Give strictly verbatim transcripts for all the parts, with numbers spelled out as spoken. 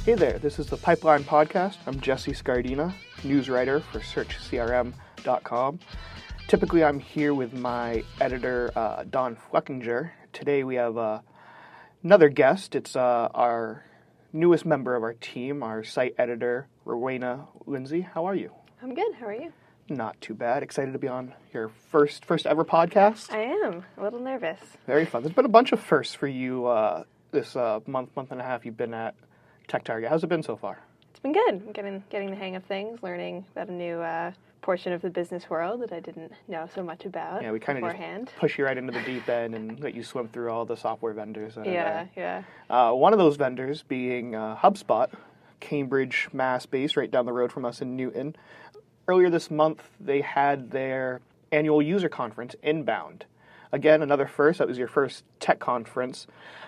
Hey there, this is the Pipeline Podcast. I'm Jesse Scardina, news writer for search C R M dot com. Typically, I'm here with my editor, uh, Don Fleckinger. Today, we have uh, another guest. It's uh, our newest member of our team, our site editor, Rowena Lindsay. How are you? I'm good. How are you? Not too bad. Excited to be on your first first ever podcast. I am. A little nervous. Very fun. There's been a bunch of firsts for you uh, this uh, month, month and a half you've been at Tech Target. How's it been so far? It's been good. I'm getting getting the hang of things, learning about a new uh, portion of the business world that I didn't know so much about Yeah, we kind of beforehand. just push you right into the deep end and let you swim through all the software vendors. That Yeah, are yeah. there. Uh, one of those vendors being uh, HubSpot, Cambridge, Mass based, right down the road from us in Newton. Earlier this month, they had their annual user conference, Inbound. Again, another first. That was your first tech conference.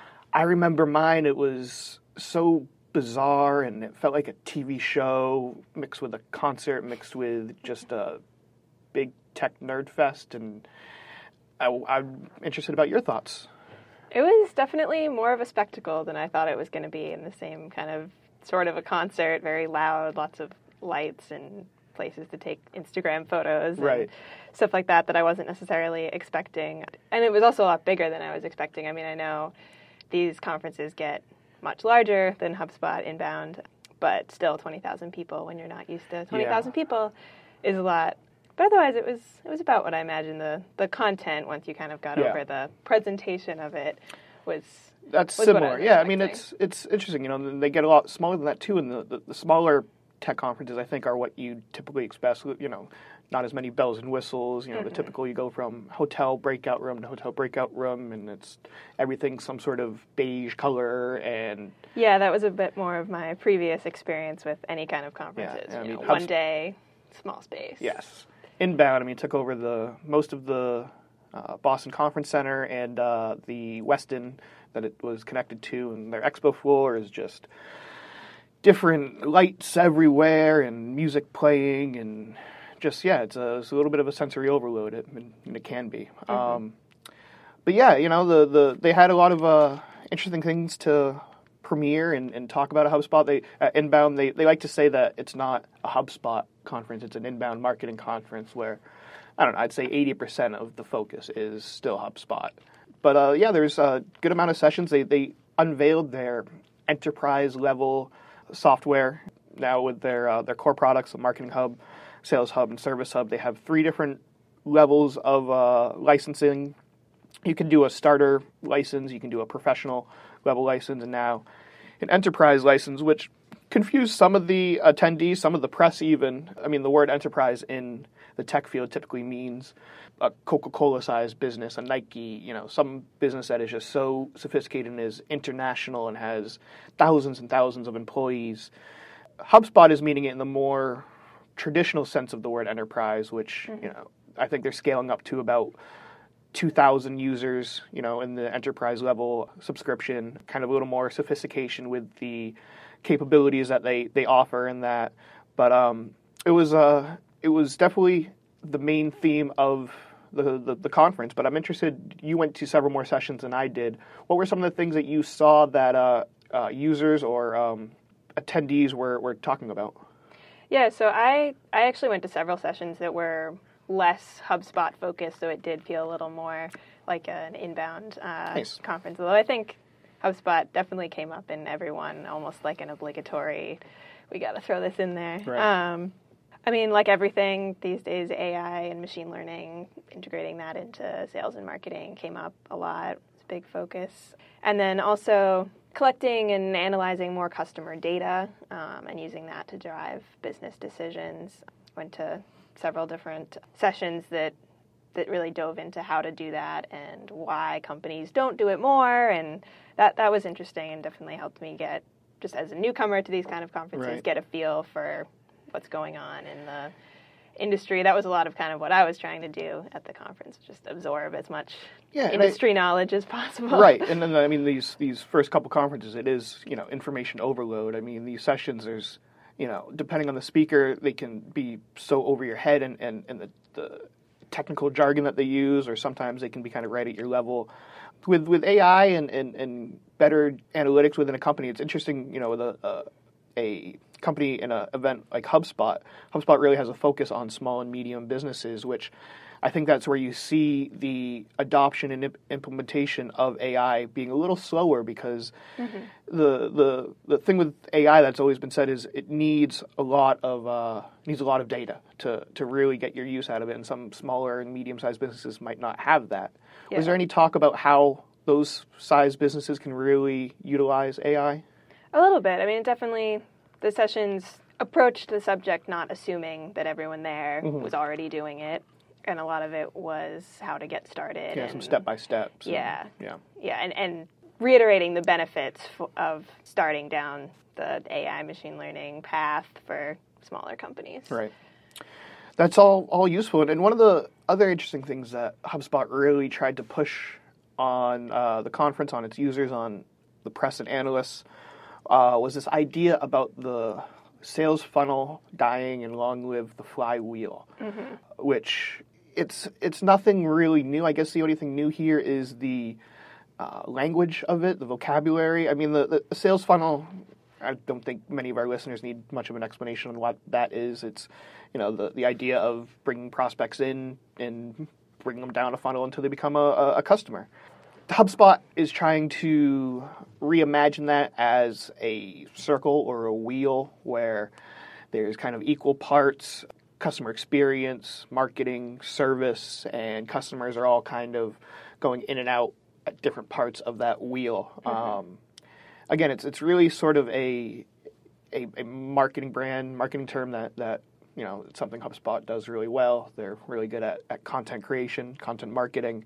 I remember mine. It was so bizarre, and it felt like a T V show mixed with a concert, mixed with just a big tech nerd fest. And I, I'm interested about your thoughts. It was definitely more of a spectacle than I thought it was going to be, in the same kind of sort of a concert, very loud, lots of lights and places to take Instagram photos and Right. stuff like that that I wasn't necessarily expecting. And it was also a lot bigger than I was expecting. I mean, I know these conferences get much larger than HubSpot Inbound, but still twenty thousand people when you're not used to twenty thousand Yeah. people is a lot. But otherwise, it was it was about what I imagined. The, the content, once you kind of got Yeah. over the presentation of it, was That's was what I similar. was Yeah, I mean, expecting. it's it's interesting. You know, they get a lot smaller than that too, and the, the, the smaller tech conferences, I think, are what you typically expect. You know, not as many bells and whistles. You know, Mm-hmm. the typical, you go from hotel breakout room to hotel breakout room, and it's everything some sort of beige color. And Yeah, that was a bit more of my previous experience with any kind of conferences. I you mean, know, Hubs- one day, small space. yes, Inbound, I mean, took over the most of the uh, Boston Conference Center and uh, the Westin that it was connected to, and their expo floor is just different lights everywhere and music playing, and just, yeah, it's a, it's a little bit of a sensory overload, it, and it can be. Mm-hmm. Um, but yeah, you know, the, the they had a lot of uh, interesting things to premiere and, and talk about at HubSpot. They at Inbound, they, they like to say that it's not a HubSpot conference, it's an inbound marketing conference where, I don't know, I'd say eighty percent of the focus is still HubSpot. But uh, yeah, there's a good amount of sessions. They, they unveiled their enterprise level software now with their uh, their core products, the Marketing Hub, Sales Hub, and Service Hub. They have three different levels of uh, licensing. You can do a starter license, you can do a professional level license, and now an enterprise license, which confused some of the attendees, some of the press even. I mean, the word enterprise in the tech field typically means a Coca-Cola sized business, a Nike, you know, some business that is just so sophisticated and is international and has thousands and thousands of employees. HubSpot is meaning it in the more traditional sense of the word enterprise, which, mm-hmm. you know, I think they're scaling up to about two thousand users, you know, in the enterprise level subscription, kind of a little more sophistication with the capabilities that they, they offer in that. But um, it was uh, it was definitely the main theme of the, the, the conference. But I'm interested, you went to several more sessions than I did. What were some of the things that you saw that uh, uh, users or um, attendees were, were talking about? Yeah, so I, I actually went to several sessions that were less HubSpot focused, so it did feel a little more like an inbound uh, nice. conference. Although I think HubSpot definitely came up in everyone, almost like an obligatory, we got to throw this in there. Right. Um, I mean, like everything these days, A I and machine learning, integrating that into sales and marketing came up a lot. It's a big focus. And then also collecting and analyzing more customer data um, and using that to drive business decisions. Went to several different sessions that that really dove into how to do that and why companies don't do it more, and that that was interesting and definitely helped me get, just as a newcomer to these kind of conferences, right. get a feel for what's going on in the industry. That was a lot of kind of what I was trying to do at the conference, just absorb as much yeah, industry I, knowledge as possible. Right, and then I mean these these first couple conferences, it is, you know, information overload. I mean, these sessions, there's, you know, depending on the speaker, they can be so over your head, and, and, and the, the technical jargon that they use, or sometimes they can be kind of right at your level. With with A I and, and, and better analytics within a company, it's interesting, you know, with a, a a company in an event like HubSpot, HubSpot really has a focus on small and medium businesses, which I think that's where you see the adoption and imp- implementation of A I being a little slower because mm-hmm. the the the thing with A I that's always been said is it needs a lot of uh, needs a lot of data to to really get your use out of it, and some smaller and medium sized businesses might not have that. Yeah. Was there any talk about how those size businesses can really utilize A I? A little bit. I mean, definitely the sessions approached the subject not assuming that everyone there mm-hmm. was already doing it. And a lot of it was how to get started. Yeah, and, some step-by-steps. Yeah. And, yeah. Yeah, and, and reiterating the benefits f- of starting down the A I machine learning path for smaller companies. Right. That's all, all useful. And one of the other interesting things that HubSpot really tried to push on uh, the conference, on its users, on the press and analysts, uh, was this idea about the sales funnel dying and long live the flywheel, mm-hmm. which it's it's nothing really new. I guess the only thing new here is the uh, language of it, the vocabulary. I mean, the, the sales funnel, I don't think many of our listeners need much of an explanation on what that is. It's, you know, the, the idea of bringing prospects in and bringing them down a funnel until they become a, a customer. HubSpot is trying to reimagine that as a circle or a wheel where there's kind of equal parts customer experience, marketing, service, and customers are all kind of going in and out at different parts of that wheel. Mm-hmm. Um, again, it's it's really sort of a, a a marketing brand, marketing term that, that you know, it's something HubSpot does really well. They're really good at, at content creation, content marketing.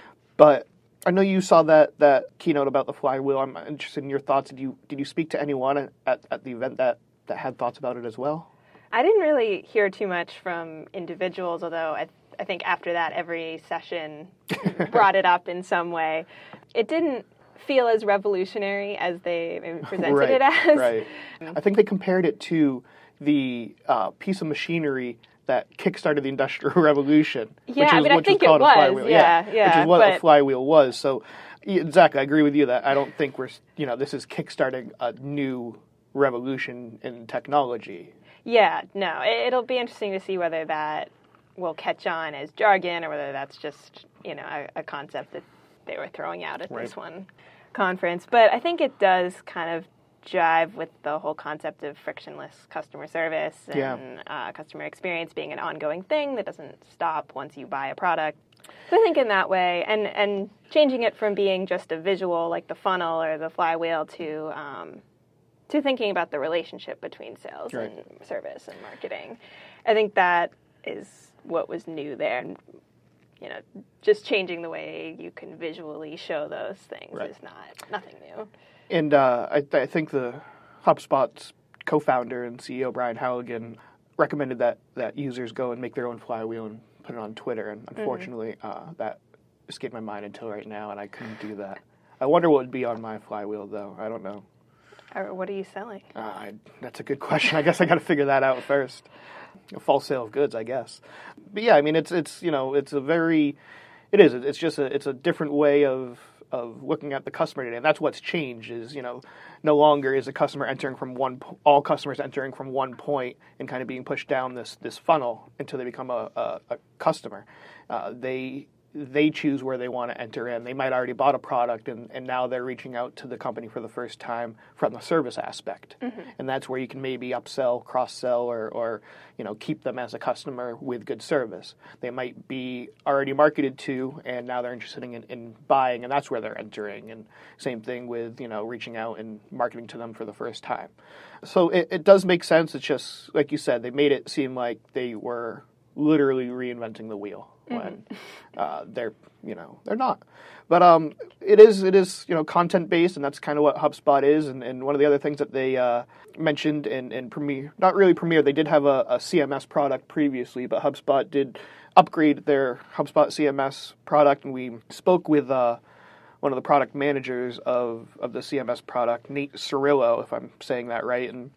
But I know you saw that, that keynote about the flywheel. I'm interested in your thoughts. Did you did you speak to anyone at, at the event that, that had thoughts about it as well? I didn't really hear too much from individuals, although I, I think after that every session brought it up in some way. It didn't feel as revolutionary as they maybe presented right, it as. Right. I think they compared it to the uh, piece of machinery that kickstarted the Industrial Revolution. Yeah, which is, I mean, I which think was called it was. A flywheel. Yeah, yeah, yeah. Which is what but... a flywheel was. So, exactly, I agree with you that I don't think we're, you know, this is kickstarting a new revolution in technology. Yeah, no, it'll be interesting to see whether that will catch on as jargon or whether that's just, you know, a, a concept that they were throwing out at right. this one conference. But I think it does kind of jive with the whole concept of frictionless customer service and yeah. uh, customer experience being an ongoing thing that doesn't stop once you buy a product. So I think in that way, and, and changing it from being just a visual like the funnel or the flywheel to um, to thinking about the relationship between sales right. and service and marketing. I think that is what was new there. And, you know, just changing the way you can visually show those things right. is not nothing new. And uh, I, th- I think the HubSpot's co-founder and C E O, Brian Halligan, recommended that, that users go and make their own flywheel and put it on Twitter. And unfortunately, mm-hmm. uh, that escaped my mind until right now, and I couldn't do that. I wonder what would be on my flywheel, though. I don't know. Or what are you selling? Uh, I, that's a good question. I guess I got to figure that out first. A false sale of goods, I guess. But yeah, I mean, it's it's you know, it's a very, it is. It's just a it's a different way of of looking at the customer today, and that's what's changed. Is you know, no longer is a customer entering from one, all customers entering from one point and kind of being pushed down this this funnel until they become a a, a customer. Uh, they. They choose where they want to enter in. They might already bought a product, and, and now they're reaching out to the company for the first time from the service aspect. Mm-hmm. And that's where you can maybe upsell, cross-sell, or, or you know keep them as a customer with good service. They might be already marketed to, and now they're interested in, in buying, and that's where they're entering. And same thing with you know reaching out and marketing to them for the first time. So it, it does make sense. It's just, like you said, they made it seem like they were literally reinventing the wheel. When uh, they're, you know, they're not. But um, it is, it is, you know, content-based, and that's kind of what HubSpot is. And, and one of the other things that they uh, mentioned in, in Premiere, not really Premiere, they did have a, a C M S product previously, but HubSpot did upgrade their HubSpot C M S product, and we spoke with uh, one of the product managers of, of the C M S product, Nate Cirillo, if I'm saying that right. And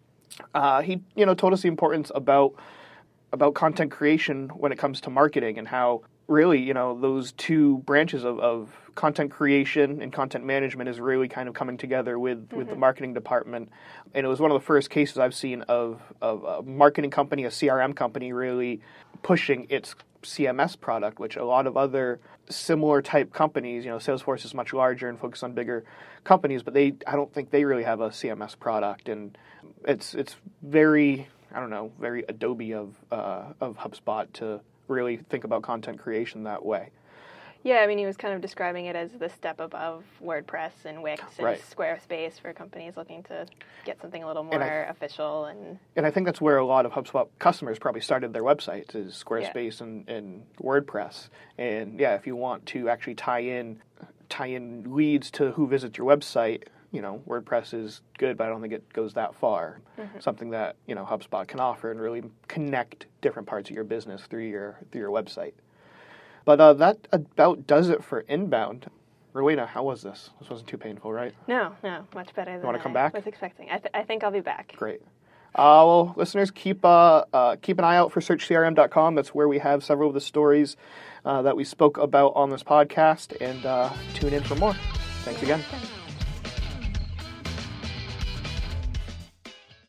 uh, he, you know, told us the importance about about content creation when it comes to marketing and how really, you know, those two branches of, of content creation and content management is really kind of coming together with, with mm-hmm. the marketing department. And it was one of the first cases I've seen of, of a marketing company, a C R M company, really pushing its C M S product, which a lot of other similar type companies, you know, Salesforce is much larger and focused on bigger companies, but they, I don't think they really have a C M S product. And it's, it's very, I don't know, very Adobe of, uh, of HubSpot to really think about content creation that way. Yeah, I mean, he was kind of describing it as the step above WordPress and Wix and right. Squarespace for companies looking to get something a little more and I, official. And and I think that's where a lot of HubSpot customers probably started their websites, is Squarespace yeah. and, and WordPress. And yeah, if you want to actually tie in tie in leads to who visits your website, you know, WordPress is good, but I don't think it goes that far. Mm-hmm. Something that, you know, HubSpot can offer and really connect different parts of your business through your through your website. But uh, that about does it for Inbound. Rowena, how was this? This wasn't too painful, right? No, no, much better than you want to come I back? was expecting. I, th- I think I'll be back. Great. Uh, well, listeners, keep uh, uh, keep an eye out for search C R M dot com. That's where we have several of the stories uh, that we spoke about on this podcast. And uh, tune in for more. Thanks again.